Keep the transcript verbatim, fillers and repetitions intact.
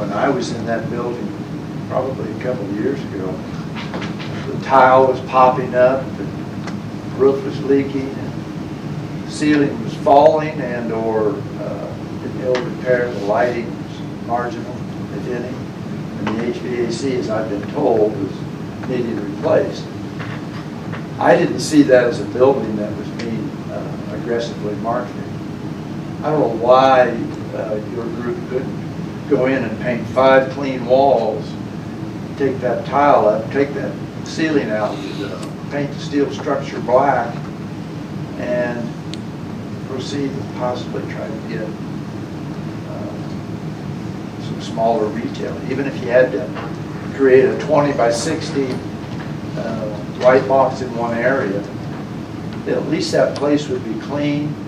when I was in that building, probably a couple of years ago, the tile was popping up, the roof was leaking, and the ceiling was falling, and or uh, didn't ill repair. The lighting was marginal, if any, and the H V A C, as I've been told, was needing replaced. I didn't see that as a building that was being uh, aggressively marketed. I don't know why uh, your group couldn't go in and paint five clean walls, take that tile up, take that ceiling out, uh, paint the steel structure black, and proceed to possibly try to get uh, some smaller retail. Even if you had to create a twenty by sixty uh, white box in one area, at least that place would be clean.